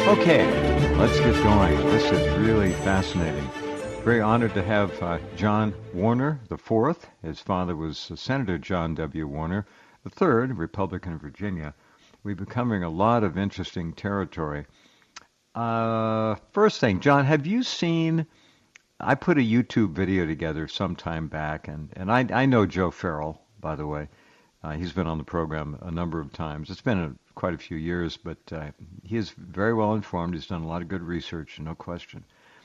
Okay, let's get going. This is really fascinating. Very honored to have John Warner IV. His father was Senator John W. Warner III, Republican of Virginia. We've been covering a lot of interesting territory. First thing, John, have you seen... I put a YouTube video together some time back, and I know Joe Farrell, by the way. He's been on the program a number of times. It's been quite a few years, but he is very well informed. He's done a lot of good research, no question.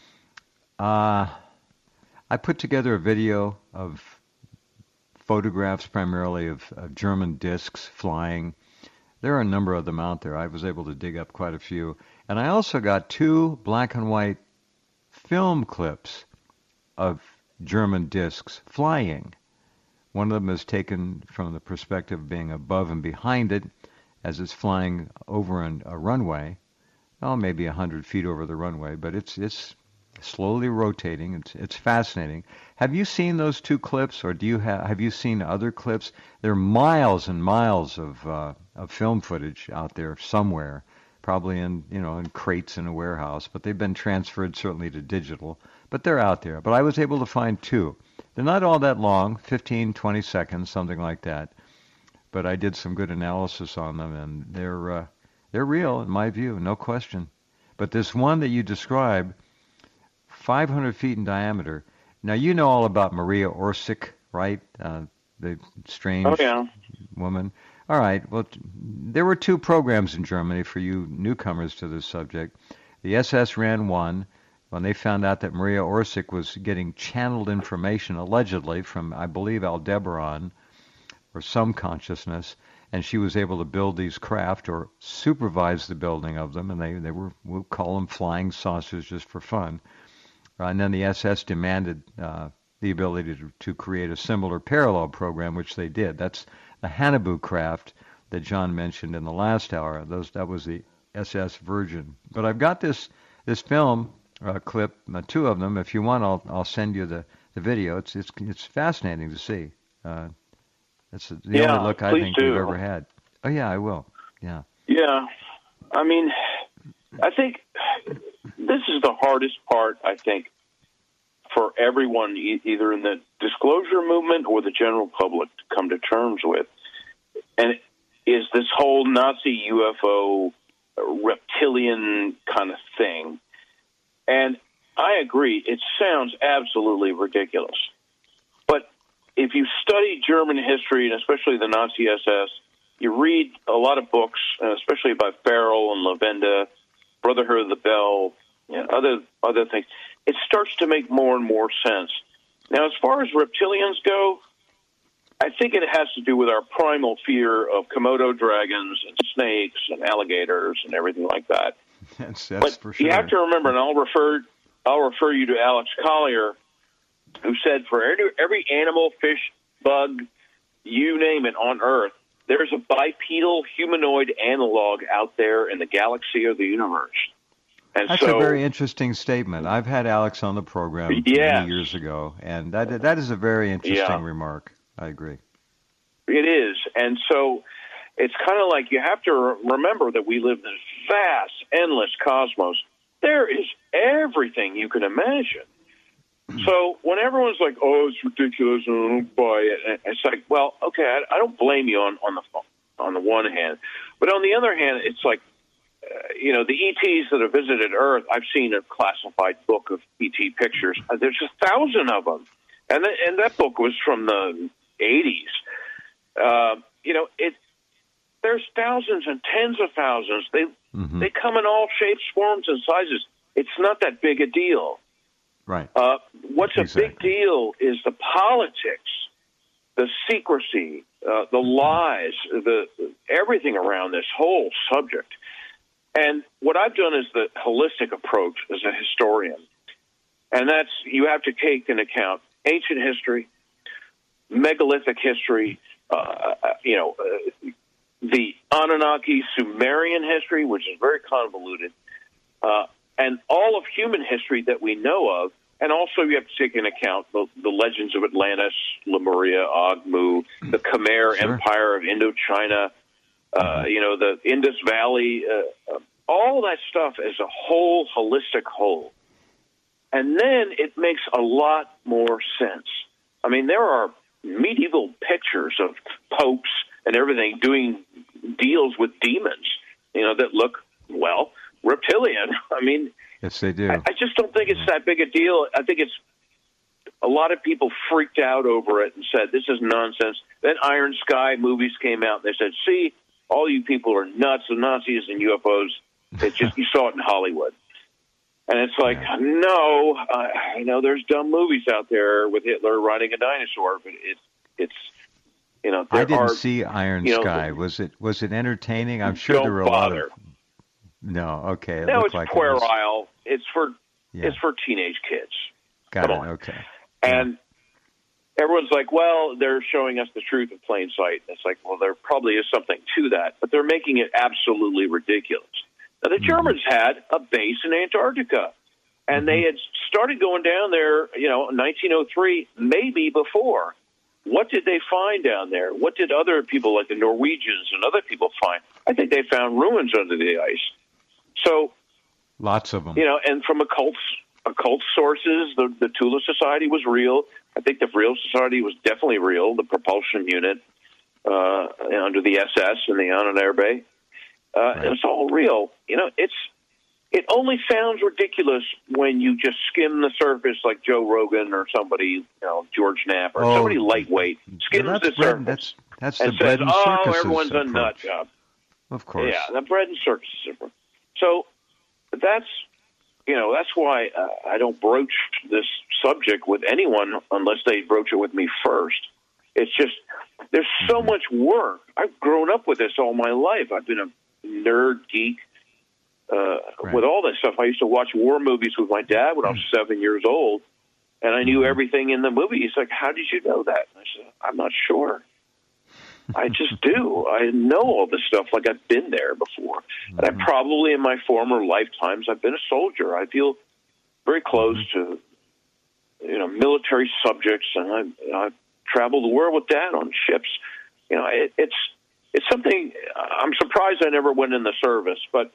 I put together a video of photographs primarily of German discs flying. There are a number of them out there. I was able to dig up quite a few. And I also got 2 black and white film clips of German discs flying. One of them is taken from the perspective of being above and behind it as it's flying over a runway, maybe 100 feet over the runway, but it's slowly rotating. It's fascinating. Have you seen those 2 clips, or have you seen other clips? There are miles and miles of film footage out there somewhere, probably in crates in a warehouse, but they've been transferred certainly to digital, but they're out there. But I was able to find 2. They're not all that long, 15, 20 seconds, something like that. But I did some good analysis on them, and they're real, in my view, no question. But this one that you described, 500 feet in diameter. Now, you know all about Maria Orsic, right? The strange woman. All right, well, there were 2 programs in Germany for you newcomers to this subject. The SS ran one when they found out that Maria Orsic was getting channeled information, allegedly, from, I believe, Aldebaran, or some consciousness, and she was able to build these craft or supervise the building of them, and they were, we'll call them flying saucers just for fun. And then the SS demanded the ability to create a similar parallel program, which they did. That's the Haunebu craft that John mentioned in the last hour. That was the SS Virgin. But I've got this film clip, 2 of them. If you want, I'll send you the video. It's fascinating to see. It's the only look I think we've ever had. Oh yeah, I will. Yeah. Yeah, I mean, I think this is the hardest part. I think for everyone, either in the disclosure movement or the general public, to come to terms with, and is this whole Nazi UFO reptilian kind of thing. And I agree, it sounds absolutely ridiculous. But if you study German history, and especially the Nazi SS, you read a lot of books, especially by Farrell and Lavenda, Brotherhood of the Bell, other things, it starts to make more and more sense. Now, as far as reptilians go, I think it has to do with our primal fear of Komodo dragons and snakes and alligators and everything like that. That's but for sure. You have to remember, and I'll refer you to Alex Collier, who said for every animal, fish, bug, you name it on Earth, there's a bipedal humanoid analog out there in the galaxy or the universe. And that's a very interesting statement. I've had Alex on the program many years ago, and that is a very interesting remark. I agree. It is. And so it's kind of like you have to remember that we live in this vast, endless cosmos. There is everything you can imagine. So when everyone's like, oh, it's ridiculous, I don't buy it, it's like, well, okay, I don't blame you on the one hand. But on the other hand, it's like, the ETs that have visited Earth, I've seen a classified book of ET pictures. There's 1,000 of them. And that book was from the 80s. There's thousands and tens of thousands. They come in all shapes, forms, and sizes. It's not that big a deal. Right. What's a big deal is the politics, the secrecy, the lies, everything around this whole subject. And what I've done is the holistic approach as a historian. And that's, you have to take into account ancient history, megalithic history, the Anunnaki Sumerian history, which is very convoluted, and all of human history that we know of. And also you have to take into account the legends of Atlantis, Lemuria, Agmu, the Khmer Empire of Indochina, the Indus Valley all that stuff as a whole, holistic whole. And then it makes a lot more sense. I mean, there are medieval pictures of popes and everything doing deals with demons, that look, well, reptilian. I mean, yes, they do. I just don't think it's that big a deal. I think it's a lot of people freaked out over it and said, this is nonsense. Then Iron Sky movies came out and they said, see, all you people are nuts, the Nazis and UFOs. It's just, you saw it in Hollywood. And it's like, no, I know there's dumb movies out there with Hitler riding a dinosaur, but it's I didn't see Iron Sky. Was it entertaining? I'm sure there were a lot of. No, okay. No, it's puerile. It's for teenage kids. Got it. Okay. And everyone's like, well, they're showing us the truth in plain sight. It's like, well, there probably is something to that, but they're making it absolutely ridiculous. Now, the Germans had a base in Antarctica, and they had started going down there, in 1903, maybe before. What did they find down there? What did other people like the Norwegians and other people find? I think they found ruins under the ice. So, lots of them. And from occult sources, the Tula Society was real. I think the Vril Society was definitely real, the propulsion unit under the SS and the Ahnenerbe. Right. It's all real. It only sounds ridiculous when you just skim the surface like Joe Rogan or somebody, George Knapp or somebody lightweight skims the surface. That's the and bread says, and circuses everyone's approach. a nut job. Of course. Yeah, the bread and circuses approach. So that's why I don't broach this subject with anyone unless they broach it with me first. It's just, there's so much work. I've grown up with this all my life. I've been a nerd geek with all this stuff. I used to watch war movies with my dad when I was 7 years old, and I knew everything in the movie. He's like, how did you know that? And I said, I'm not sure. I just do. I know all this stuff like I've been there before. And I probably in my former lifetimes, I've been a soldier. I feel very close to, military subjects, and I've traveled the world with Dad on ships. It's something. I'm surprised I never went in the service, but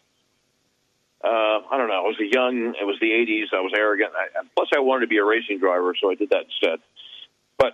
I don't know. It was the 80s. I was arrogant. Plus, I wanted to be a racing driver, so I did that instead. But,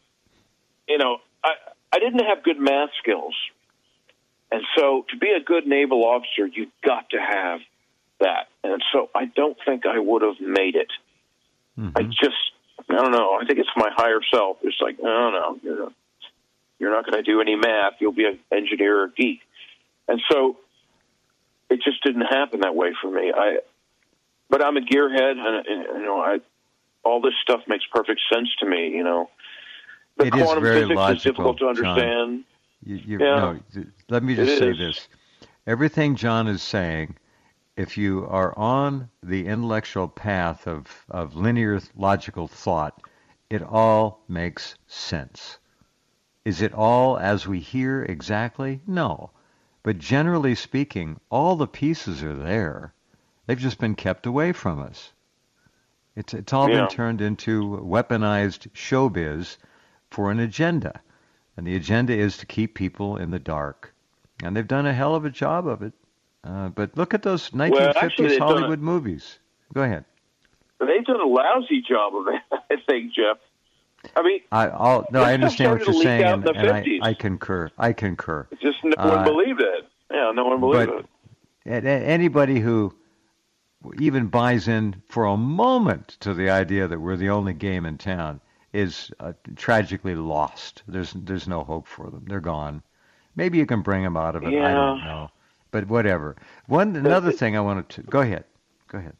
I didn't have good math skills. And so to be a good naval officer, you've got to have that. And so I don't think I would have made it. I don't know. I think it's my higher self. It's like, no, you're not going to do any math. You'll be an engineer or geek. And so it just didn't happen that way for me. But I'm a gearhead, and all this stuff makes perfect sense to me. The quantum physics is difficult to understand. No, let me just say this. Everything John is saying, if you are on the intellectual path of linear logical thought, it all makes sense. Is it all as we hear exactly? No. But generally speaking, all the pieces are there. They've just been kept away from us. It's all been turned into weaponized showbiz for an agenda. And the agenda is to keep people in the dark. And they've done a hell of a job of it. But look at those 1950s Hollywood movies. Go ahead. They've done a lousy job of it, I think, Jeff. I mean, I understand what you're saying, and I concur. Just no one believed it. Yeah, no one believed it. Anybody who even buys in for a moment to the idea that we're the only game in town is tragically lost. There's no hope for them. They're gone. Maybe you can bring them out of it. I don't know. But whatever. Another thing I wanted to... Go ahead. Go ahead.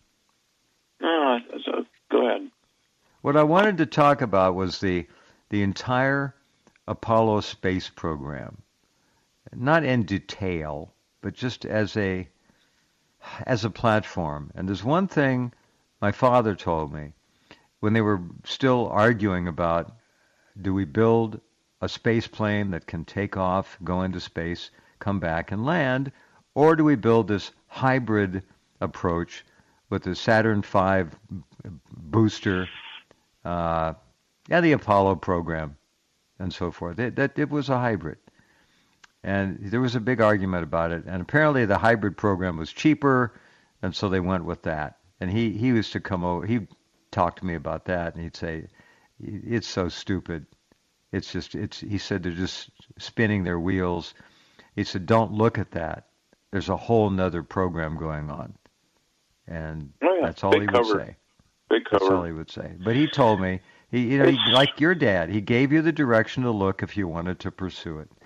What I wanted to talk about was the entire Apollo space program. Not in detail, but just as a platform. And there's one thing my father told me when they were still arguing about, do we build a space plane that can take off, go into space, come back and land, or do we build this hybrid approach with the Saturn V booster, the Apollo program, and so forth? It was a hybrid. And there was a big argument about it. And apparently the hybrid program was cheaper, and so they went with that. And he used to come over. He'd talk to me about that, and he'd say, "It's so stupid. It's just He said they're just spinning their wheels. He said, don't look at that. There's a whole nother program going on." And that's all he would say. Big cover. That's all he would say. But he told me, he like your dad, he gave you the direction to look if you wanted to pursue it.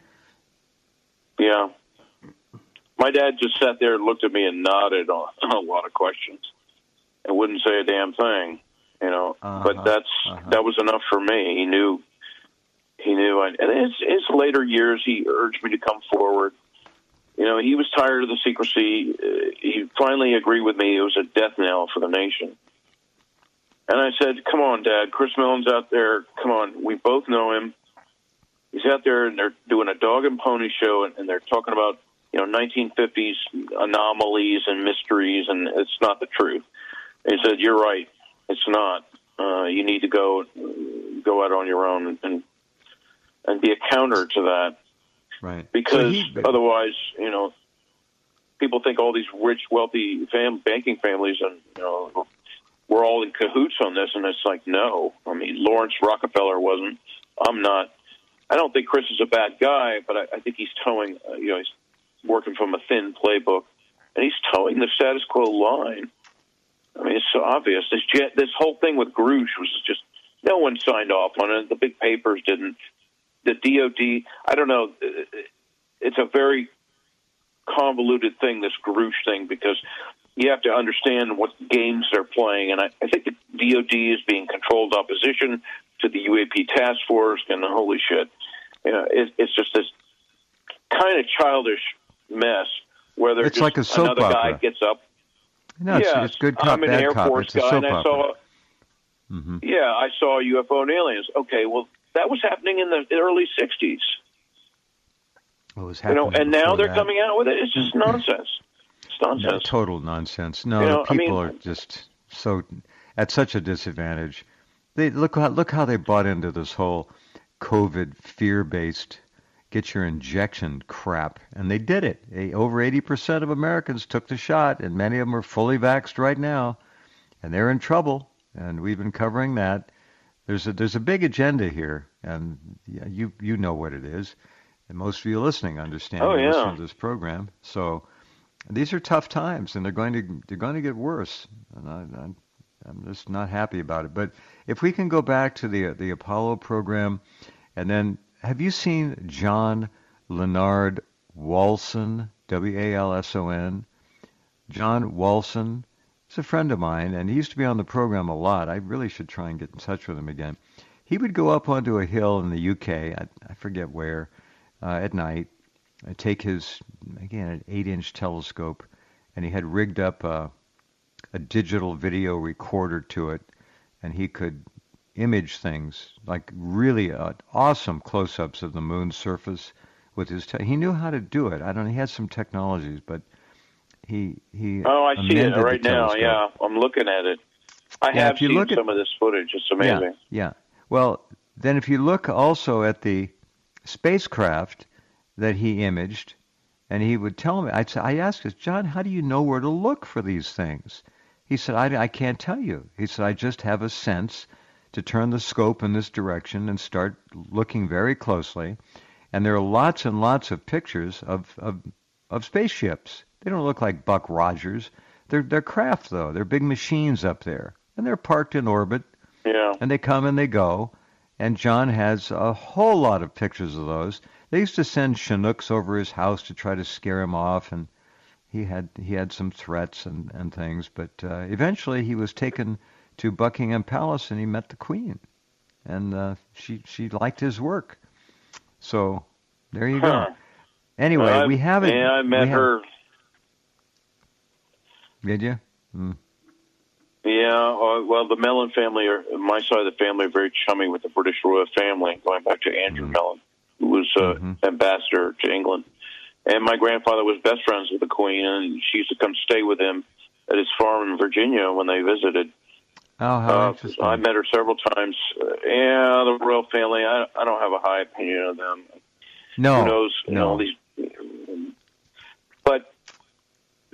Yeah. My dad just sat there and looked at me and nodded on a lot of questions and wouldn't say a damn thing, you know. But that was enough for me. He knew. And in his later years, he urged me to come forward. You know, he was tired of the secrecy. He finally agreed with me. It was a death knell for the nation. And I said, "Come on, Dad. Chris Millen's out there. Come on. We both know him. He's out there, and they're doing a dog and pony show, and they're talking about, 1950s anomalies and mysteries, and it's not the truth." And he said, "You're right. It's not. You need to go out on your own and be a counter to that." Right. Because otherwise, people think all these rich, wealthy banking families, and we're all in cahoots on this, and it's like, no. I mean, Lawrence Rockefeller wasn't. I'm not. I don't think Chris is a bad guy, but I think he's towing. He's working from a thin playbook, and he's towing the status quo line. I mean, it's so obvious. This whole thing with Grush was just, no one signed off on it. The big papers didn't. The DOD, I don't know. It's a very convoluted thing, this Grush thing, because you have to understand what games they're playing. And I think the DOD is being controlled opposition to the UAP task force, and holy shit. It's just this kind of childish mess where there's like a soap another opera. guy gets up. No, it's good cop, I'm an bad Air cop. Force It's a guy, soap and I opera. saw, I saw UFO and aliens. Okay, well, that was happening in the early 60s. What was happening and now before they're that? coming out with it. It's just nonsense. It's nonsense. No, total nonsense. No, the people are just so at such a disadvantage. They look how they bought into this whole COVID fear-based get your injection crap, and they did it. Over 80% of Americans took the shot, and many of them are fully vaxxed right now, and they're in trouble. And we've been covering that. There's a big agenda here, and you know what it is, and most of you listening understand. Oh, yeah. Listen to this program. So these are tough times, and they're going to get worse. And I'm just not happy about it. But if we can go back to the Apollo program, and then have you seen John Leonard Walson, Walson? John Walson. He's a friend of mine, and he used to be on the program a lot. I really should try and get in touch with him again. He would go up onto a hill in the UK, I forget where, at night, take his, again, an 8-inch telescope, and he had rigged up a digital video recorder to it, and he could image things, like really awesome close-ups of the moon's surface with his... he knew how to do it. I don't know, he had some technologies, but... He I see it right now. Yeah, I'm looking at it. I have seen some of this footage. It's amazing. Yeah. Well, then if you look also at the spacecraft that he imaged, and he would tell me, I asked him, "John, how do you know where to look for these things?" He said, I can't tell you. He said, "I just have a sense to turn the scope in this direction and start looking very closely." And there are lots and lots of pictures of spaceships. They don't look like Buck Rogers. They're craft, though. They're big machines up there, and they're parked in orbit. Yeah. And they come and they go. And John has a whole lot of pictures of those. They used to send Chinooks over his house to try to scare him off, and he had some threats and things. But eventually, he was taken to Buckingham Palace, and he met the Queen, and she liked his work. So there you go. Anyway, we haven't. Yeah, I met her. Did you? Yeah, well, the Mellon family, my side of the family, are very chummy with the British royal family, going back to Andrew Mellon, who was ambassador to England. And my grandfather was best friends with the Queen, and she used to come stay with him at his farm in Virginia when they visited. Oh, how interesting. I met her several times. The royal family, I don't have a high opinion of them. No. Who knows? No. These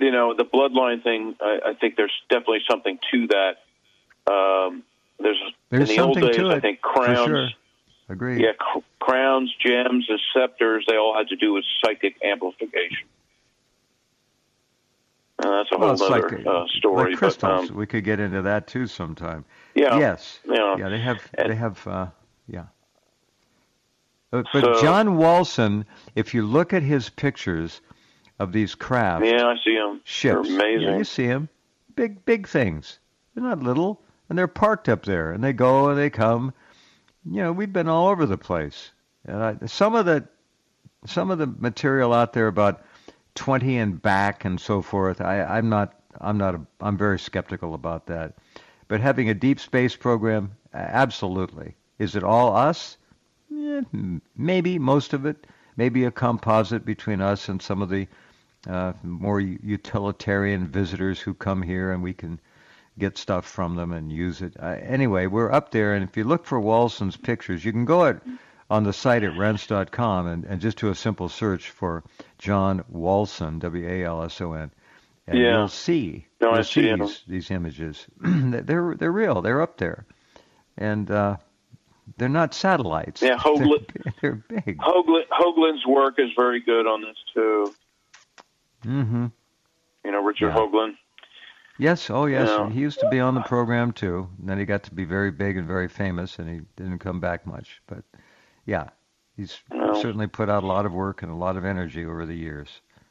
the bloodline thing, I think there's definitely something to that. There's in the old something days, to it, I think crowns. for sure. Agreed. Yeah, crowns, gems, and scepters, they all had to do with psychic amplification. That's a whole other story. Like crystals, we could get into that too sometime. Yeah. Yes. Yeah. Yeah, they have. Yeah. But John Walson, if you look at his pictures of these craft, yeah, I see them. Ships, They're amazing. Yeah, you see them, big things. They're not little, and they're parked up there, and they go and they come. We've been all over the place. And some of the material out there about 20 and back and so forth, I'm very skeptical about that. But having a deep space program, absolutely. Is it all us? Maybe most of it. Maybe a composite between us and some of the more utilitarian visitors who come here, and we can get stuff from them and use it. Anyway, we're up there, and if you look for Walson's pictures, you can go on the site at rense.com and just do a simple search for John Walson, W-A-L-S-O-N, and you'll see, these images. They're real. They're up there, and they're not satellites. Yeah, they're big. Hoagland's work is very good on this too. Mm-hmm. Richard Hoagland. Yes, oh yes, he used to be on the program too. And then he got to be very big and very famous, and he didn't come back much. But yeah, he's certainly put out a lot of work and a lot of energy over the years.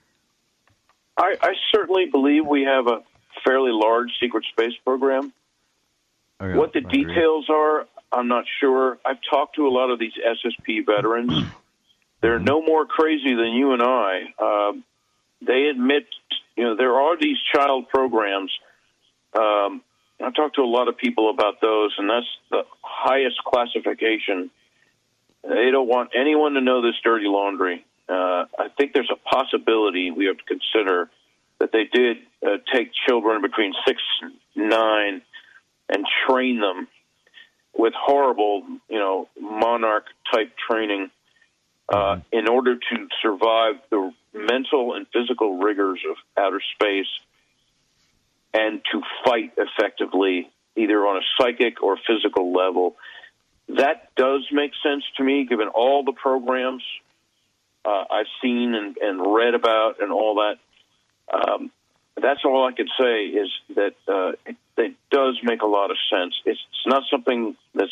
I certainly believe we have a fairly large secret space program. Oh, yeah, what the details are, I'm not sure. I've talked to a lot of these SSP veterans. They're no more crazy than you and I. They admit, there are these child programs. I've talked to a lot of people about those, and that's the highest classification. They don't want anyone to know this dirty laundry. I think there's a possibility we have to consider that they did take children between 6 and 9 and train them with horrible, monarch-type training in order to survive the mental and physical rigors of outer space and to fight effectively, either on a psychic or physical level. That does make sense to me, given all the programs I've seen and read about and all that. That's all I could say is that it does make a lot of sense. It's not something that's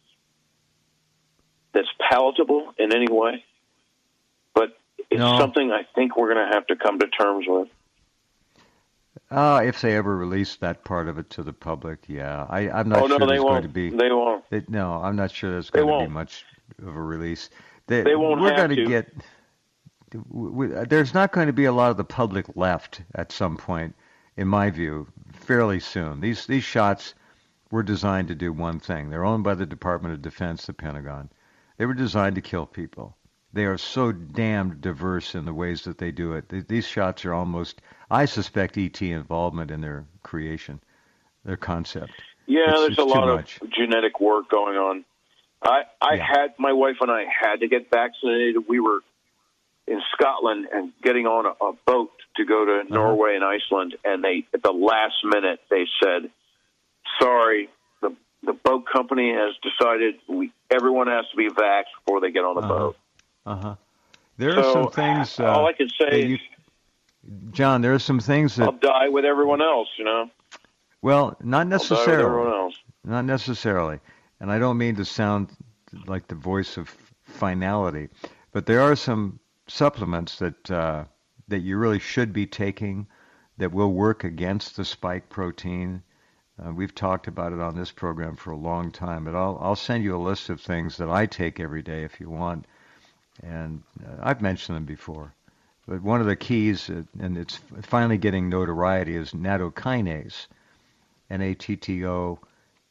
palatable in any way, but it's something I think we're going to have to come to terms with. If they ever release that part of it to the public, yeah. I'm not sure there's going to be... They won't. I'm not sure there's going to be much of a release. They won't have to. There's not going to be a lot of the public left at some point, in my view, fairly soon. These shots were designed to do one thing. They're owned by the Department of Defense, the Pentagon. They were designed to kill people. They are so damned diverse in the ways that they do it. These shots are almost, I suspect, ET involvement in their creation, their concept. Yeah, there's a lot of genetic work going on. My wife and I had to get vaccinated. We were in Scotland and getting on a boat to go to Norway and Iceland, and at the last minute, they said, sorry, the boat company has decided everyone has to be vaxxed before they get on the boat. There are some things... all I can say John, there are some things that... I'll die with everyone else, Well, not necessarily. I'll die with everyone else. Not necessarily. And I don't mean to sound like the voice of finality, but there are some supplements that you really should be taking that will work against the spike protein. We've talked about it on this program for a long time, but I'll send you a list of things that I take every day if you want. And I've mentioned them before. But one of the keys, and it's finally getting notoriety, is nattokinase, Nattokinase,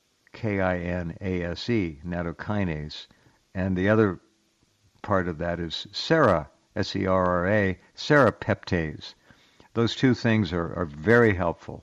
nattokinase. And the other part of that is SERA, S-E-R-R-A, serrapeptase. Those two things are very helpful.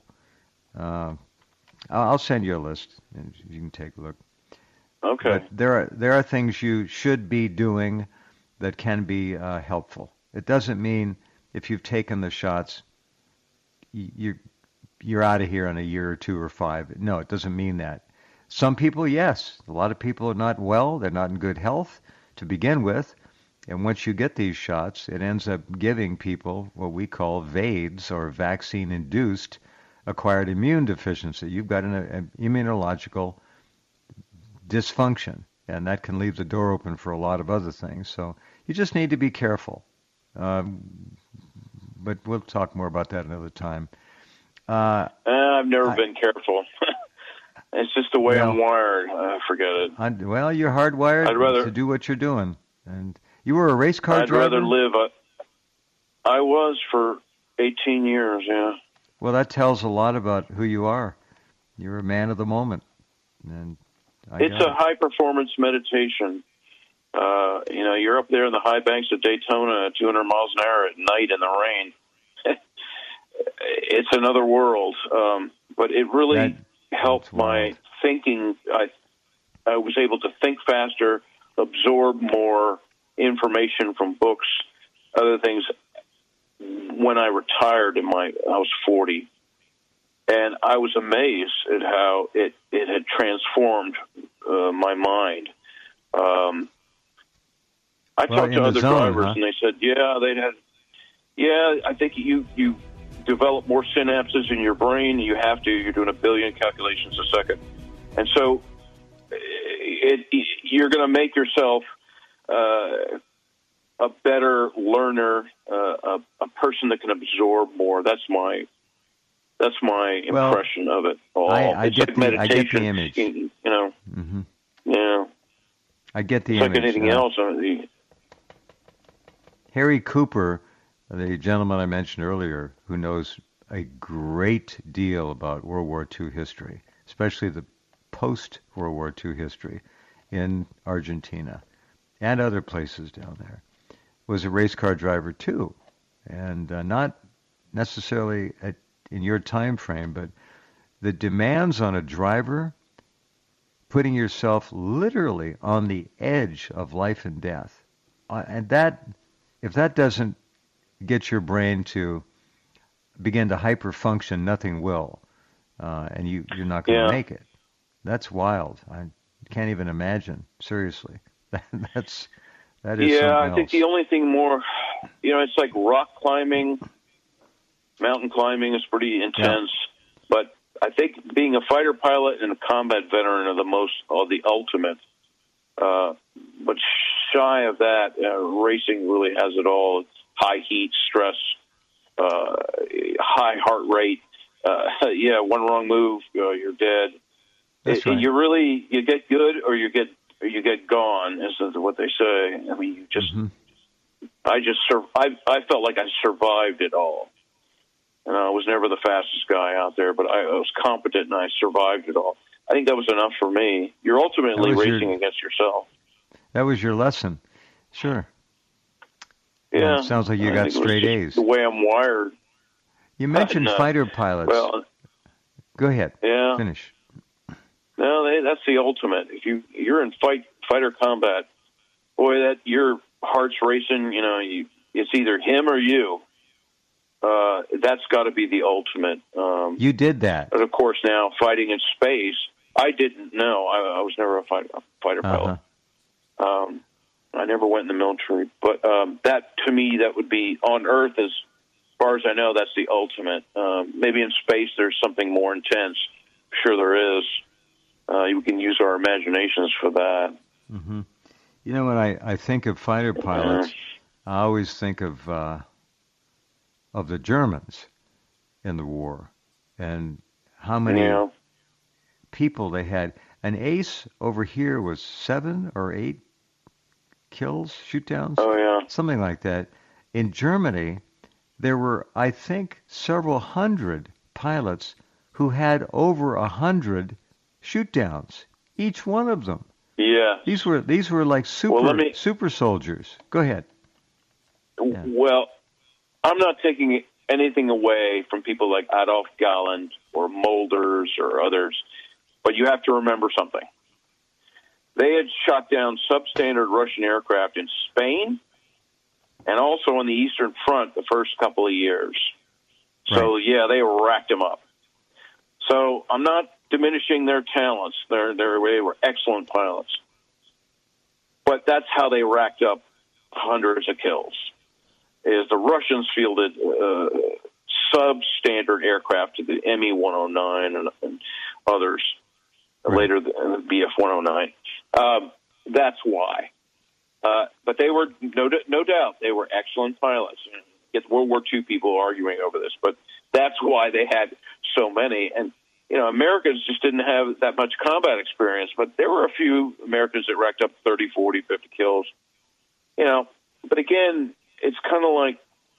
I'll send you a list, and you can take a look. Okay. But there are things you should be doing that can be helpful. It doesn't mean if you've taken the shots, you're out of here in a year or 2 or 5. No, it doesn't mean that. Some people, yes. A lot of people are not well. They're not in good health to begin with. And once you get these shots, it ends up giving people what we call VAIDS, or vaccine-induced acquired immune deficiency. You've got an immunological dysfunction, and that can leave the door open for a lot of other things. So you just need to be careful. But we'll talk more about that another time. I've never been careful. It's just the way I'm wired. Forget it. Well, you're hardwired to do what you're doing. And you were a race car driver? I'd rather live. I was for 18 years, yeah. Well, that tells a lot about who you are. You're a man of the moment. And it's a high-performance meditation. You're up there in the high banks of Daytona at 200 miles an hour at night in the rain. It's another world. But it really helped my thinking. I was able to think faster, absorb more information from books, other things. When I retired I was 40, and I was amazed at how it had transformed my mind. I talked to other drivers, and they said, I think you develop more synapses in your brain. You have to. You're doing 1 billion calculations a second, and so you're going to make yourself a better learner, a person that can absorb more. That's my impression of it all. I it's get like the, meditation. I get the image. Mm-hmm. Yeah. I get the it's image. Like anything else. Harry Cooper, the gentleman I mentioned earlier, who knows a great deal about World War II history, especially the post-World War II history in Argentina and other places down there, was a race car driver too, and not necessarily in your time frame, but the demands on a driver, putting yourself literally on the edge of life and death, and that, if that doesn't get your brain to begin to hyperfunction, nothing will, and you're not going to make it. That's wild. I can't even imagine. Seriously, that is. Yeah, I think the only thing more, it's like rock climbing, mountain climbing is pretty intense, but I think being a fighter pilot and a combat veteran are the ultimate. But shy of that, racing really has it all. It's high heat, stress, high heart rate. One wrong move, you're dead. That's right. You get good or you get gone, is what they say. I mean, I felt like I survived it all. And I was never the fastest guy out there, but I was competent and I survived it all. I think that was enough for me. You're ultimately racing against yourself. That was your lesson. Sure. Yeah. It sounds like you got straight A's. The way I'm wired. You mentioned fighter pilots. Well, go ahead. Yeah. Finish. No, that's the ultimate. If you're in fighter combat, boy, that your heart's racing. It's either him or you. That's got to be the ultimate. You did that. But of course, now fighting in space, I didn't know. I was never a fighter pilot. I never went in the military. But that, to me, that would be on Earth, as far as I know, that's the ultimate. Maybe in space there's something more intense. Sure there is. We can use our imaginations for that. Mm-hmm. When I think of fighter pilots, I always think of the Germans in the war and how many people they had. An ace over here was 7 or 8 kills, shoot downs, something like that. In Germany, there were, I think, several hundred pilots who had over 100 shoot downs, each one of them. Yeah. These were like super soldiers. Go ahead. Yeah. Well, I'm not taking anything away from people like Adolf Galland or Mulders or others, but you have to remember something. They had shot down substandard Russian aircraft in Spain and also on the Eastern Front the first couple of years. So, yeah, they racked them up. So I'm not diminishing their talents. They were excellent pilots. But that's how they racked up hundreds of kills, is the Russians fielded substandard aircraft, the Me-109 and others, later the Bf-109. That's why. But they were, no doubt, they were excellent pilots. Get World War II people arguing over this, but that's why they had so many. And, Americans just didn't have that much combat experience, but there were a few Americans that racked up 30, 40, 50 kills. But again, it's kind of like,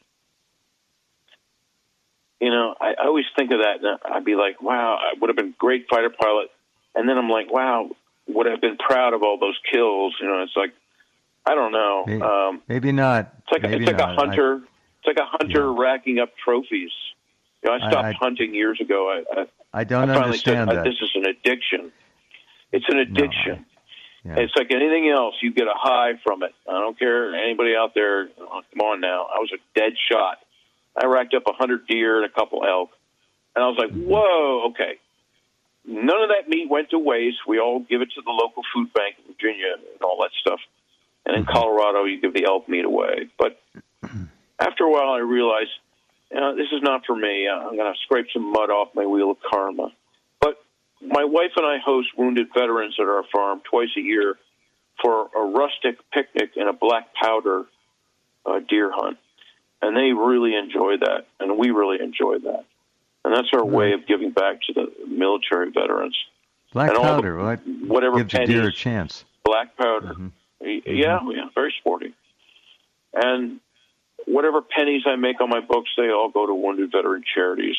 I always think of that, and I'd be like, wow, I would have been a great fighter pilot. And then I'm like, wow, would I have been proud of all those kills? It's like, I don't know. Maybe not. It's like a hunter. It's like a hunter racking up trophies. I stopped hunting years ago. I don't understand that. This is an addiction. It's an addiction. No, It's like anything else. You get a high from it. I don't care. Anybody out there, come on now. I was a dead shot. I racked up 100 deer and a couple elk. And I was like, whoa, okay. None of that meat went to waste. We all give it to the local food bank in Virginia and all that stuff. And in Colorado, you give the elk meat away. But after a while, I realized, this is not for me. I'm going to scrape some mud off my wheel of karma. But my wife and I host wounded veterans at our farm twice a year for a rustic picnic and a black powder deer hunt. And they really enjoy that, and we really enjoy that. And that's our way of giving back to the military veterans. Black and powder, whatever gives pennies, the deer a chance. Black powder. Yeah, very sporty. And whatever pennies I make on my books, they all go to wounded veteran charities.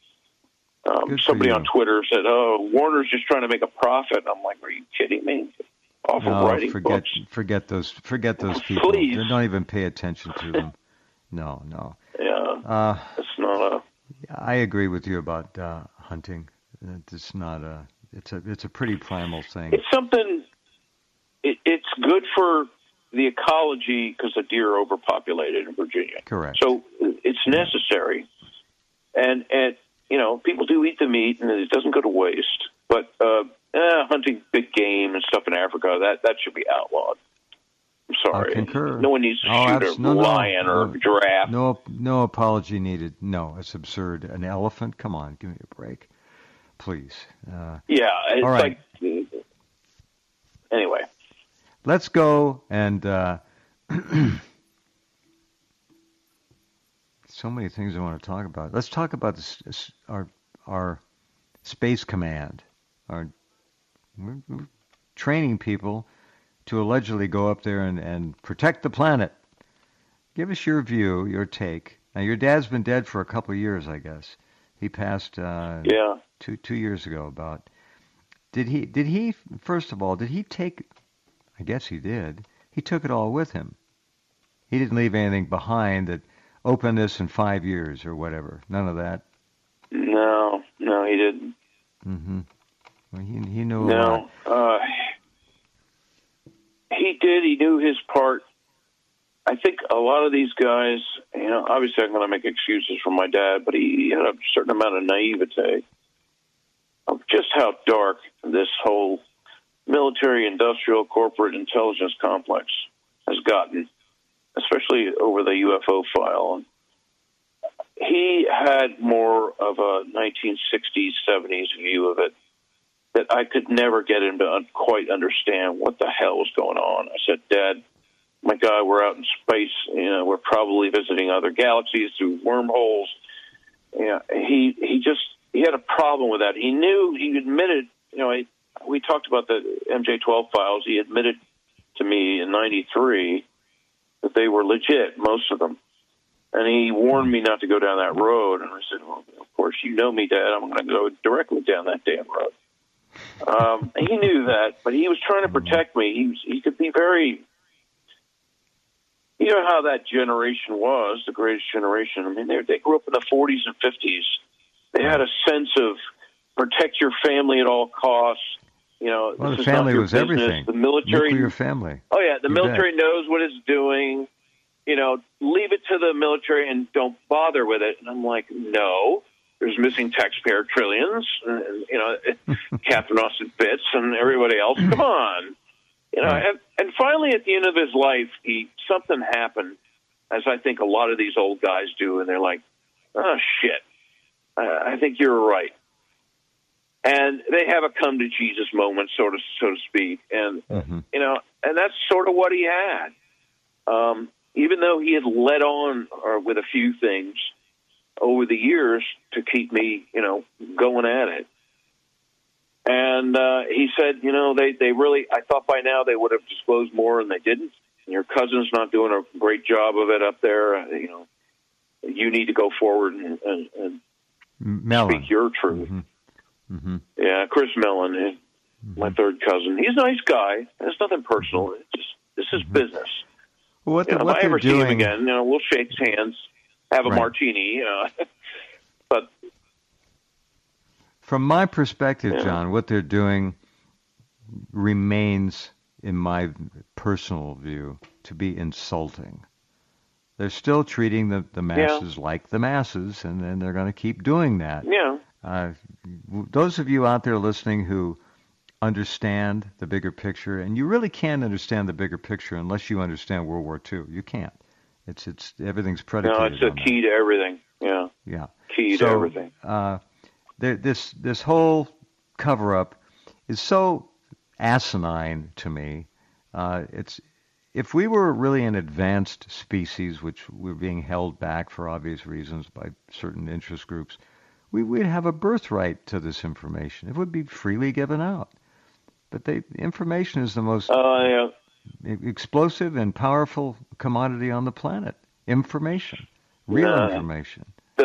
Somebody on Twitter said, "Oh, Warner's just trying to make a profit." I'm like, "Are you kidding me?" Off of writing books. Forget those people. Please. Don't even pay attention to them. No. Yeah, it's not a. I agree with you about hunting. It's not a. It's a pretty primal thing. It's something. It's good for the ecology because the deer are overpopulated in Virginia. Correct. So it's necessary, and people do eat the meat, and it doesn't go to waste. But hunting big game and stuff in Africa, that should be outlawed. I'm sorry. I concur. No one needs to shoot a lion or a giraffe. No apology needed. No, it's absurd. An elephant? Come on, give me a break, please. It's all right. like anyway. Let's go and so many things I want to talk about. Let's talk about our Space Command. We're training people to allegedly go up there and protect the planet. Give us your view, your take. Now, your dad's been dead for a couple of years, I guess. He passed 2 years ago. About did he first of all did he take? I guess he did. He took it all with him. He didn't leave anything behind that opened this in 5 years or whatever. None of that. No, he didn't. Mm-hmm. Well, he knew a lot. He did. He knew his part. I think a lot of these guys, obviously I'm going to make excuses for my dad, but he had a certain amount of naivete of just how dark this whole military, industrial, corporate intelligence complex has gotten, especially over the UFO file. And he had more of a 1960s, 70s view of it that I could never get him to quite understand what the hell was going on. I said, Dad, my God, we're out in space. We're probably visiting other galaxies through wormholes. He had a problem with that. He admitted, we talked about the MJ-12 files. He admitted to me in 93 that they were legit, most of them. And he warned me not to go down that road. And I said, well, of course, you know me, Dad. I'm going to go directly down that damn road. He knew that, but he was trying to protect me. He could be very... You know how that generation was, the greatest generation. I mean, they grew up in the 40s and 50s. They had a sense of protect your family at all costs. Well, the family was business. everything. The military, nuclear family. Oh yeah, the military knows what it's doing. leave it to the military and don't bother with it. And I'm like, no, there's missing taxpayer trillions, Catherine Austin Fitts and everybody else. Come on. And finally at the end of his life, something happened, as I think a lot of these old guys do, and they're like, oh, shit, I think you're right. And they have a come to Jesus moment, so to speak. And, and that's sort of what he had. Even though he had led on with a few things over the years to keep me, going at it. And he said, they really, I thought by now they would have disclosed more, and they didn't. And your cousin's not doing a great job of it up there. You need to go forward and speak your truth. Yeah, Chris Mellon, my third cousin. He's a nice guy. It's nothing personal. This is business. Well, what if I ever doing... see him again, we'll shake hands, have a martini. But from my perspective, John, what they're doing remains, in my personal view, to be insulting. They're still treating the masses like the masses, and then they're going to keep doing that. Yeah. Those of you out there listening who understand the bigger picture, and you really can't understand the bigger picture unless you understand World War II. You can't. It's everything's predicated. No, it's a key to everything. Yeah. Yeah. Key to everything. This whole cover-up is so asinine to me. If we were really an advanced species, which we're being held back for obvious reasons by certain interest groups, we'd have a birthright to this information. It would be freely given out. But the information is the most explosive and powerful commodity on the planet. Information. Real information.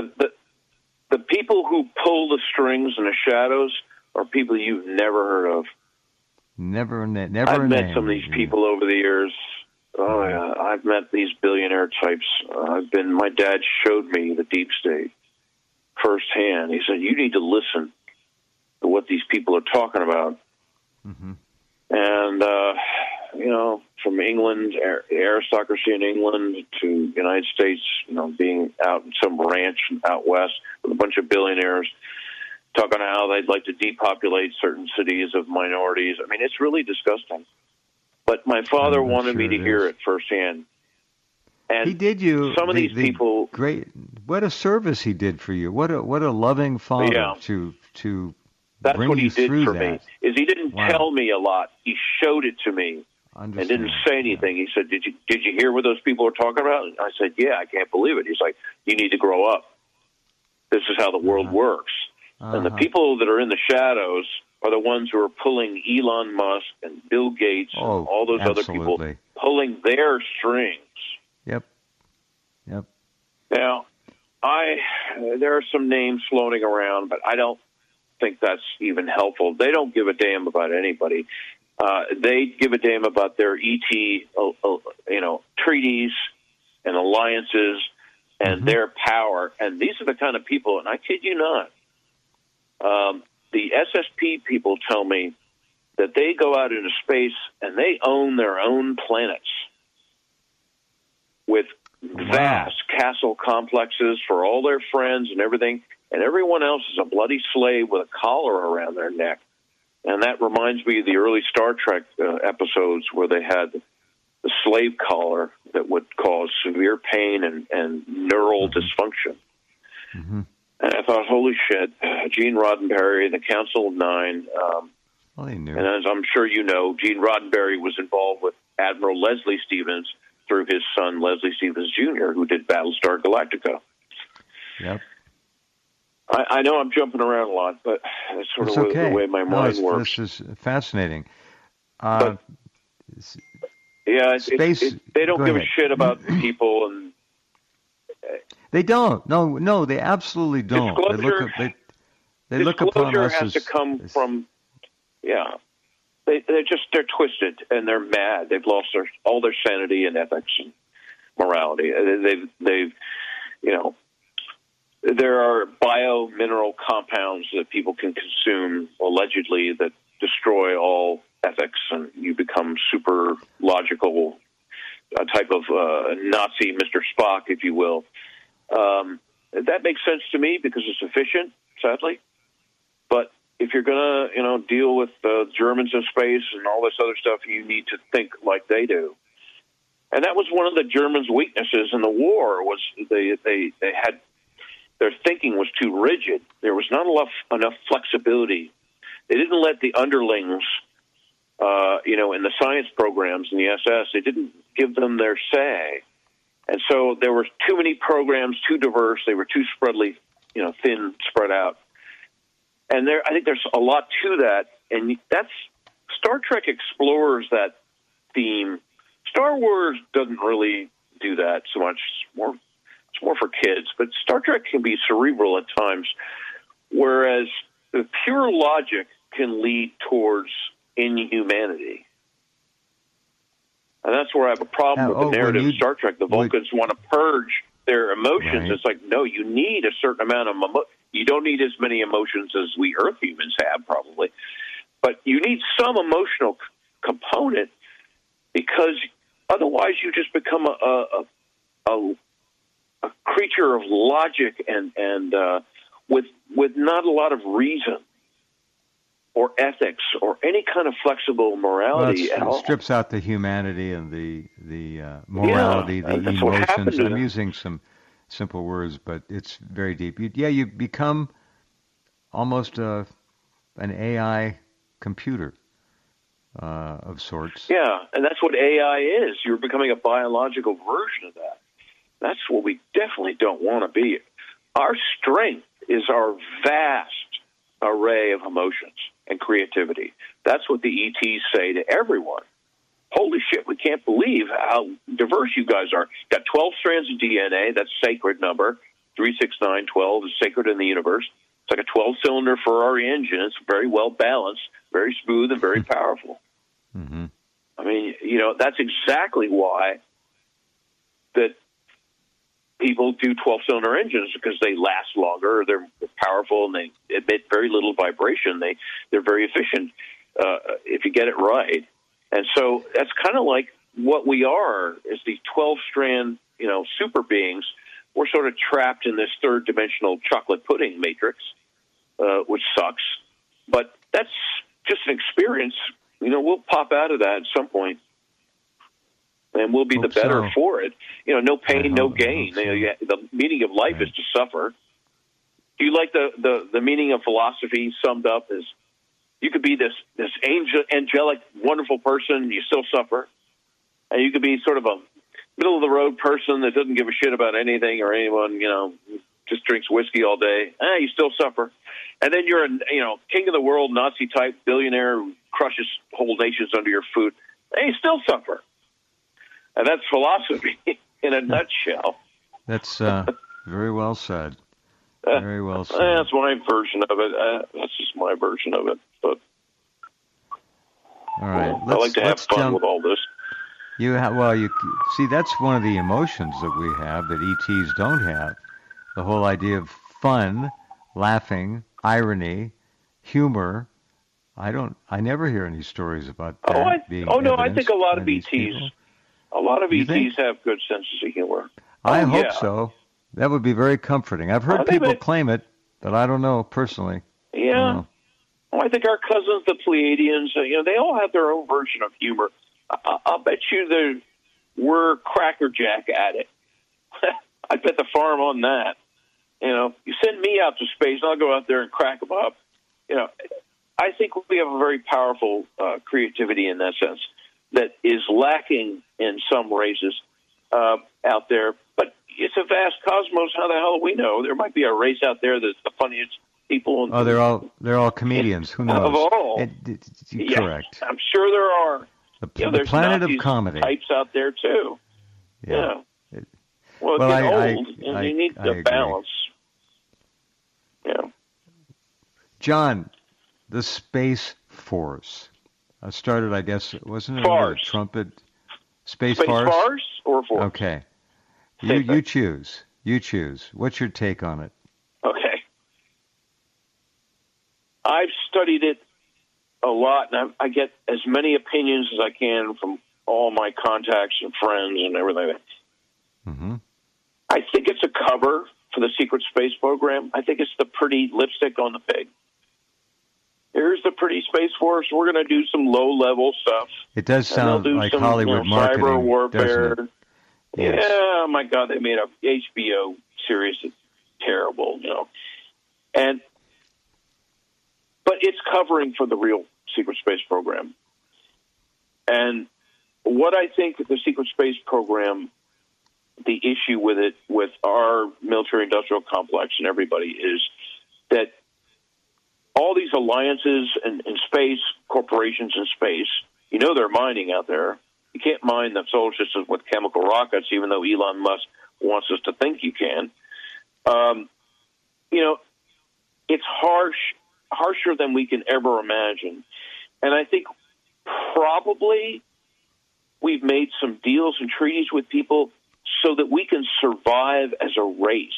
The people who pull the strings in the shadows are people you've never heard of. Never. I've met some of these people over the years. Oh, yeah. I've met these billionaire types. My dad showed me the deep state firsthand. He said, you need to listen to what these people are talking about. And, from England, aristocracy in England to the United States, being out in some ranch out west with a bunch of billionaires talking about how they'd like to depopulate certain cities of minorities. I mean, it's really disgusting. But my father wanted me to hear it firsthand. And he did you. Some of these people, great. What a service he did for you. What a loving father to That's bring what he you did through for that. me. Is he didn't tell me a lot. He showed it to me and didn't say anything. He said, "Did you hear what those people were talking about?" I said, "Yeah, I can't believe it." He's like, "You need to grow up. This is how the world works." And the people that are in the shadows are the ones who are pulling Elon Musk and Bill Gates and all those other people pulling their strings. Yep. Now, there are some names floating around, but I don't think that's even helpful. They don't give a damn about anybody. They give a damn about their treaties and alliances and their power. And these are the kind of people, and I kid you not, the SSP people tell me that they go out into space and they own their own planets with vast castle complexes for all their friends and everything, and everyone else is a bloody slave with a collar around their neck. And that reminds me of the early Star Trek episodes where they had the slave collar that would cause severe pain and neural dysfunction. And I thought, holy shit, Gene Roddenberry, the Council of Nine. They knew. And as I'm sure you know, Gene Roddenberry was involved with Admiral Leslie Stevens through his son, Leslie Stevens Jr., who did Battlestar Galactica. Yep. I know I'm jumping around a lot, but that's sort of the way my mind works. This is fascinating. They don't give a shit about people, and they don't. No, they absolutely don't. They look upon us has to come from. They're twisted and they're mad. They've lost all their sanity and ethics and morality. They've there are bio-mineral compounds that people can consume, allegedly, that destroy all ethics, and you become super logical a type of Nazi Mr. Spock, if you will. That makes sense to me because it's efficient, sadly. But if you're going to, deal with Germans in space and all this other stuff, you need to think like they do. And that was one of the Germans' weaknesses in the war, was they had, their thinking was too rigid. There was not enough flexibility. They didn't let the underlings, in the science programs in the SS, they didn't give them their say. And so there were too many programs, too diverse. They were too thin, spread out. And I think there's a lot to that. And that's, Star Trek explores that theme. Star Wars doesn't really do that so much. It's more for kids. But Star Trek can be cerebral at times, whereas the pure logic can lead towards inhumanity. And that's where I have a problem with the narrative of Star Trek. The Vulcans want to purge their emotions. Right. It's like, no, you need a certain amount of you don't need as many emotions as we Earth humans have, probably. But you need some emotional component, because otherwise you just become a creature of logic and with not a lot of reason or ethics or any kind of flexible morality at all. It strips out the humanity and the morality, the emotions. I'm using some simple words, but it's very deep. You become almost an AI computer of sorts. Yeah, and that's what AI is. You're becoming a biological version of that. That's what we definitely don't want to be. Our strength is our vast array of emotions and creativity. That's what the ETs say to everyone. Holy shit, we can't believe how diverse you guys are. Got 12 strands of DNA, that's a sacred number. 36912 is sacred in the universe. It's like a 12-cylinder Ferrari engine. It's very well balanced, very smooth, and very powerful. Mm-hmm. I mean, that's exactly why that people do 12-cylinder engines, because they last longer, they're powerful, and they emit very little vibration. They're very efficient if you get it right. And so that's kind of like what we are, is these 12-strand, super beings. We're sort of trapped in this third-dimensional chocolate pudding matrix, which sucks. But that's just an experience. We'll pop out of that at some point, and we'll be the better for it. No pain, no gain. The meaning of life is to suffer. Do you like the meaning of philosophy summed up as, you could be this angelic, wonderful person, and you still suffer. And you could be sort of a middle-of-the-road person that doesn't give a shit about anything or anyone, just drinks whiskey all day. You still suffer. And then you're a, king of the world, Nazi-type billionaire who crushes whole nations under your feet. And you still suffer. And that's philosophy in a nutshell. That's very well said. Very well said. That's my version of it. That's just my version of it. But all right, I like to have fun with all this. You see, that's one of the emotions that we have that ETs don't have. The whole idea of fun, laughing, irony, humor. I never hear any stories about that. I think a lot of ETs. A lot of ETs have good senses of humor. I hope so. That would be very comforting. I've heard people claim it, but I don't know personally. Yeah. I think our cousins, the Pleiadians, they all have their own version of humor. I'll bet you we're crackerjack at it. I bet the farm on that. You send me out to space, and I'll go out there and crack them up. I think we have a very powerful creativity in that sense that is lacking in some races out there. But it's a vast cosmos. How the hell do we know? There might be a race out there that's the funniest people. They're all comedians. Who knows? Of all. Correct. I'm sure there are. The planet of comedy. Types out there too. Yeah. Well, it's old, and you need the balance. Yeah. John, the Space Force started, I guess, wasn't it? Farce. Trumpet. Space Farce? Farce or Force? Okay. You choose. You choose. What's your take on it? Okay. I've studied it a lot, and I get as many opinions as I can from all my contacts and friends and everything. Mm-hmm. I think it's a cover for the secret space program. I think it's the pretty lipstick on the pig. Here's the pretty Space Force. We're going to do some low-level stuff. It does sound like some, Hollywood marketing, cyber warfare. Doesn't it? Yes. Yeah, my God, they made a HBO series that's terrible, but it's covering for the real secret space program. And what I think the secret space program, the issue with it, with our military-industrial complex and everybody, is that all these alliances and space, corporations in space, they're mining out there. You can't mine the solar system with chemical rockets, even though Elon Musk wants us to think you can. It's harsher than we can ever imagine. And I think probably we've made some deals and treaties with people so that we can survive as a race.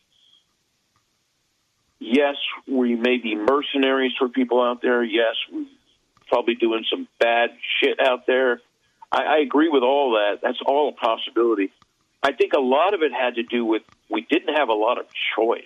Yes, we may be mercenaries for people out there. Yes, we're probably doing some bad shit out there. I agree with all that. That's all a possibility. I think a lot of it had to do with we didn't have a lot of choice.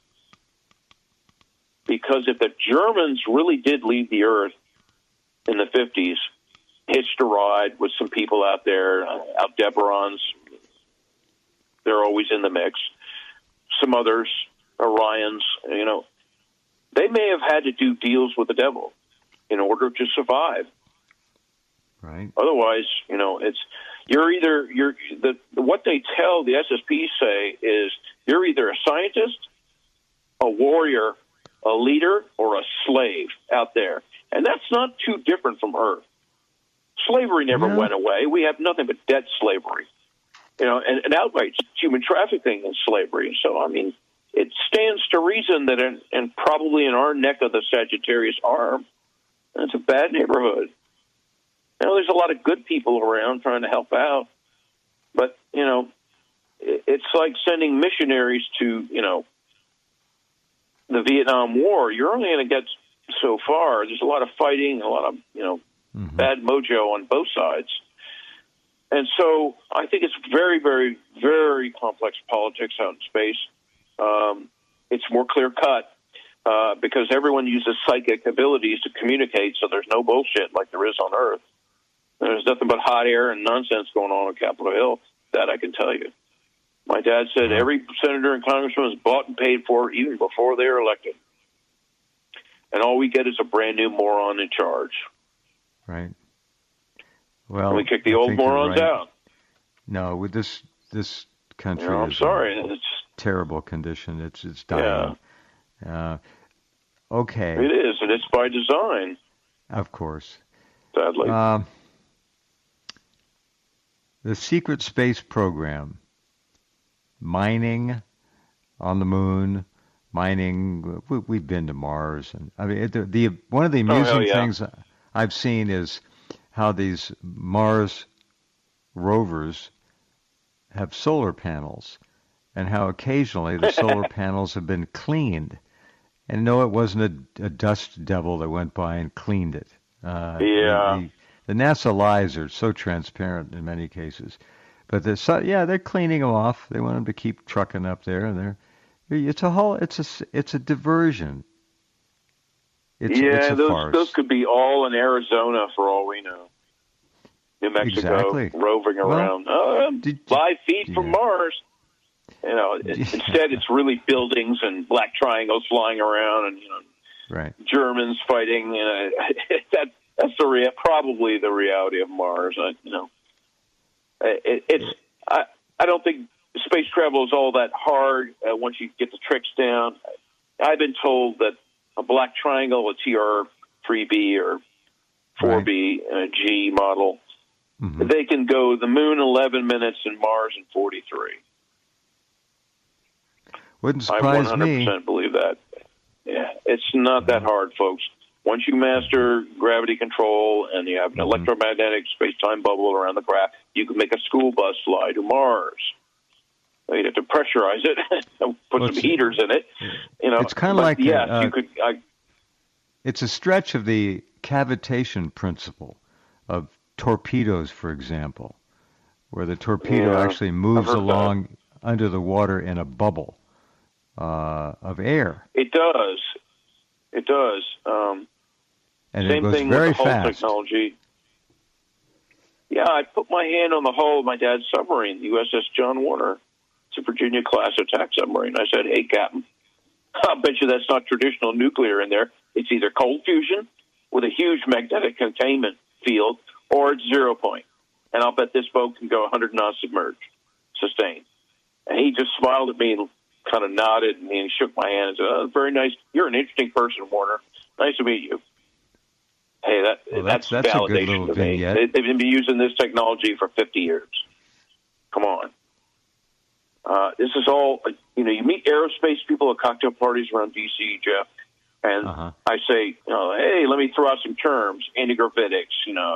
Because if the Germans really did leave the Earth in the 50s, hitched a ride with some people out there, Aldebarans, they're always in the mix, some others, Orions, they may have had to do deals with the devil in order to survive. Right. Otherwise, what they tell the SSP say is you're either a scientist, a warrior, a leader, or a slave out there. And that's not too different from Earth. Slavery never went away. We have nothing but debt slavery, and outright human trafficking and slavery. So, it stands to reason that and probably in our neck of the Sagittarius arm, it's a bad neighborhood. There's a lot of good people around trying to help out, but, it's like sending missionaries to, the Vietnam War. You're only going to get so far. There's a lot of fighting, a lot of, bad mojo on both sides. And so I think it's very, very, very complex politics out in space. It's more clear-cut because everyone uses psychic abilities to communicate, so there's no bullshit like there is on Earth. There's nothing but hot air and nonsense going on Capitol Hill, that I can tell you. My dad said every senator and congressman is bought and paid for even before they are elected. And all we get is a brand-new moron in charge. Right. Well, and we kick the old morons out. No, with this country I'm is sorry. in terrible condition. It's dying. Yeah. Okay. It is, and it's by design. Of course. Sadly. The secret space program, mining on the moon, mining. We've been to Mars, and one of the amusing things I've seen is how these Mars rovers have solar panels, and how occasionally the solar panels have been cleaned. And no, it wasn't a dust devil that went by and cleaned it. The NASA lies are so transparent in many cases, but they're cleaning them off. They want them to keep trucking up there, and it's a diversion. It's a farce. Those could be all in Arizona for all we know. New Mexico, roving around. 5 feet from Mars. Instead it's really buildings and black triangles flying around, and Germans fighting. That's probably the reality of Mars. I don't think space travel is all that hard once you get the tricks down. I've been told that a black triangle, a TR-3B or 4B, G model, they can go the moon 11 minutes and Mars in 43. Wouldn't surprise me. I 100% believe that. Yeah, it's not that hard, folks. Once you master gravity control and you have an electromagnetic space-time bubble around the craft, you can make a school bus fly to Mars. You have to pressurize it, put some heaters in it. It's kind of like you could. It's a stretch of the cavitation principle of torpedoes, for example, where the torpedo Yeah, actually I've moves heard that. along under the water in a bubble of air, It does. It does. and it Same goes thing with the very hull fast. technology. Yeah, I put my hand on the hull of my dad's submarine, the USS John Warner. It's a Virginia-class attack submarine. I said, "Hey, Captain, I'll bet you that's not traditional nuclear in there. It's either cold fusion with a huge magnetic containment field, or it's 0 point. And I'll bet this boat can go 100 knots submerged, sustained." And he just smiled at me and kind of nodded, and he shook my hand and said, "Oh, very nice. You're an interesting person, Warner. Nice to meet you." Hey, Well, that's that's a good validation little to me. vignette. They've been using this technology for 50 years. Come on. This is all, you meet aerospace people at cocktail parties around D.C., Jeff, and I say, hey, let me throw out some terms, antigravitics,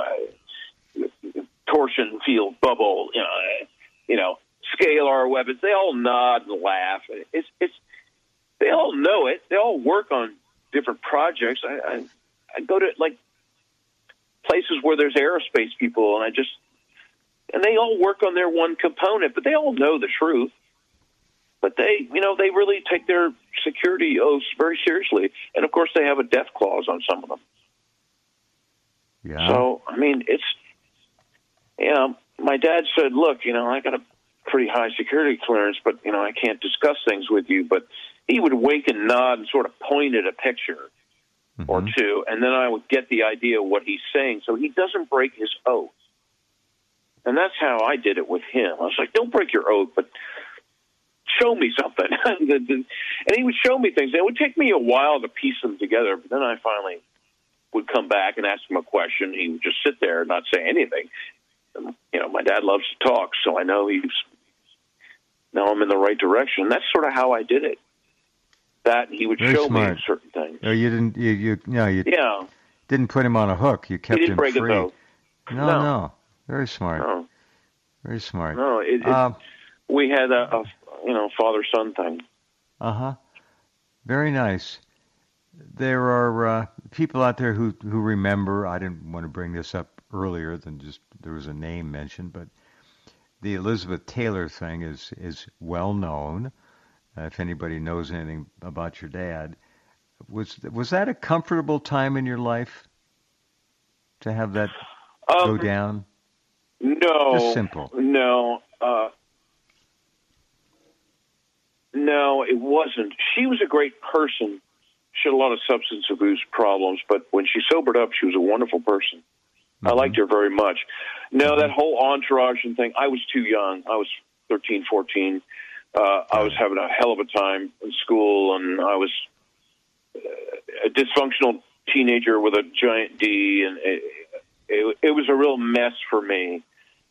torsion field bubble, scalar weapons. They all nod and laugh. They all know it. They all work on different projects. I go to places where there's aerospace people, and they all work on their one component, but they all know the truth. But they really take their security oaths very seriously, and of course they have a death clause on some of them. Yeah. So my dad said, "Look, I got a pretty high security clearance, but I can't discuss things with you." But he would wink and nod and sort of point at a picture or two, and then I would get the idea of what he's saying, so he doesn't break his oath. And that's how I did it with him. I was like, "Don't break your oath, but show me something." And he would show me things. It would take me a while to piece them together, but then I finally would come back and ask him a question. He would just sit there and not say anything. And, my dad loves to talk, so I know now I'm in the right direction. That's sort of how I did it. That he would Very show smart. me certain things. Oh, you didn't. You didn't put him on a hook. You kept He didn't him break free. it though. No. Very smart. No. Very smart. No, we had a father-son thing. Very nice. There are people out there who remember. I didn't want to bring this up earlier than just there was a name mentioned, but the Elizabeth Taylor thing is well known. If anybody knows anything about your dad, was that a comfortable time in your life to have that go down? No, just simple. No, it wasn't. She was a great person. She had a lot of substance abuse problems, but when she sobered up, she was a wonderful person. I liked her very much. No, that whole entourage and thing, I was too young. I was 13, 14. I was having a hell of a time in school, and I was a dysfunctional teenager with a giant D, and it was a real mess for me.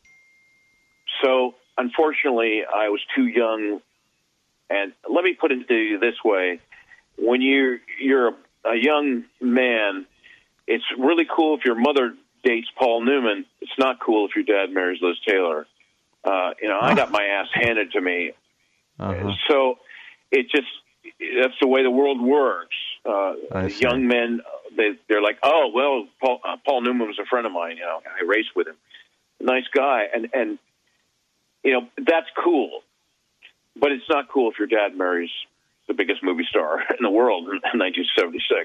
So, unfortunately, I was too young. And let me put it to you this way. When you're a young man, it's really cool if your mother dates Paul Newman. It's not cool if your dad marries Liz Taylor. I got my ass handed to me. So that's the way the world works. Young men, they're like, "Oh, well, Paul Newman was a friend of mine. I raced with him. Nice guy." And that's cool. But it's not cool if your dad marries the biggest movie star in the world in 1976.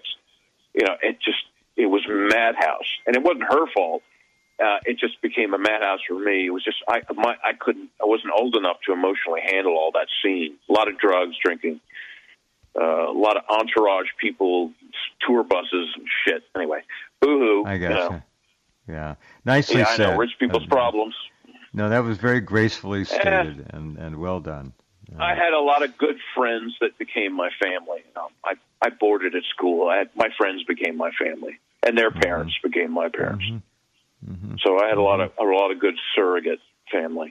It was madhouse, and it wasn't her fault. It just became a madhouse for me. It was just I wasn't old enough to emotionally handle all that scene. A lot of drugs, drinking, a lot of entourage people, tour buses, and shit. Anyway, boo-hoo. I guess. Yeah, nicely said. I know, rich people's problems. No, that was very gracefully stated and well done. I had a lot of good friends that became my family. I boarded at school. My friends became my family, and their parents became my parents. So I had a lot of good surrogate family.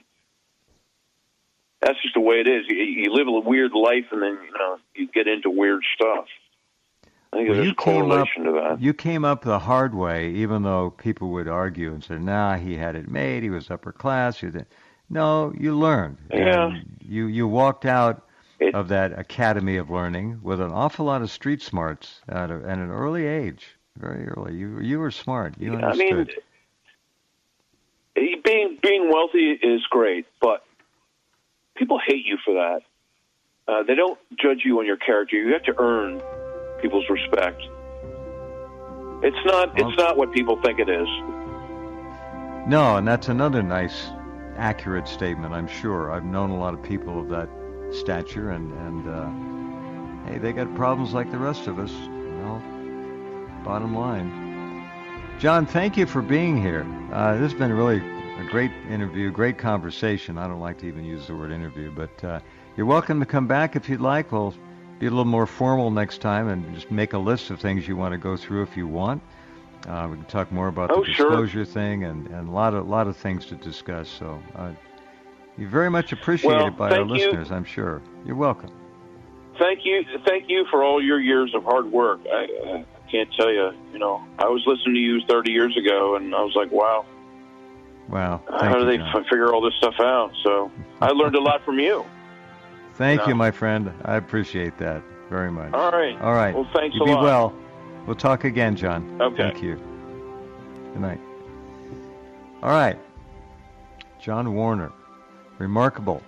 That's just the way it is. You live a weird life, and then you get into weird stuff. I think there's a correlation to that. You came up the hard way, even though people would argue and say, "Nah, he had it made. He was upper class." No, you learned. Yeah. You walked out of that academy of learning with an awful lot of street smarts at an early age, very early. You were smart. You understood. being wealthy is great, but people hate you for that. They don't judge you on your character. You have to earn people's respect. It's not what people think it is. No, and that's another nice, accurate statement, I'm sure. I've known a lot of people of that stature, and hey, they got problems like the rest of us. Well, bottom line. John, thank you for being here. This has been really a great interview, great conversation. I don't like to even use the word interview, but you're welcome to come back if you'd like. We'll be a little more formal next time and just make a list of things you want to go through if you want. We can talk more about the disclosure thing and a lot of things to discuss. So you're very much appreciated by our listeners, I'm sure. You're welcome. Thank you for all your years of hard work. I can't tell you, I was listening to you 30 years ago, and I was like, wow. Wow. How do they figure all this stuff out? So I learned a lot from you. Thank you, my friend. I appreciate that very much. All right. Well, thanks a lot. Be well. We'll talk again, John. Okay. Thank you. Good night. All right. John Warner. Remarkable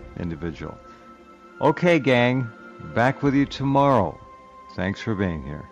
individual. Okay, gang. Back with you tomorrow. Thanks for being here.